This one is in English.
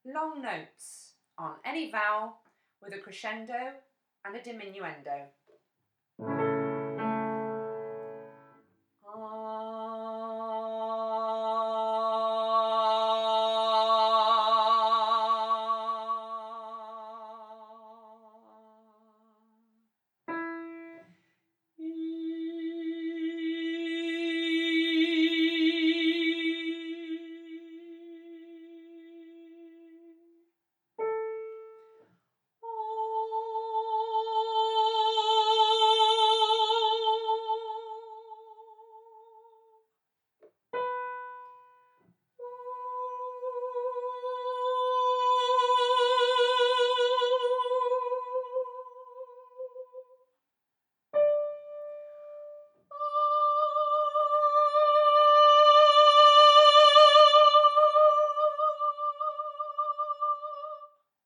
long notes on any vowel with a crescendo and a diminuendo.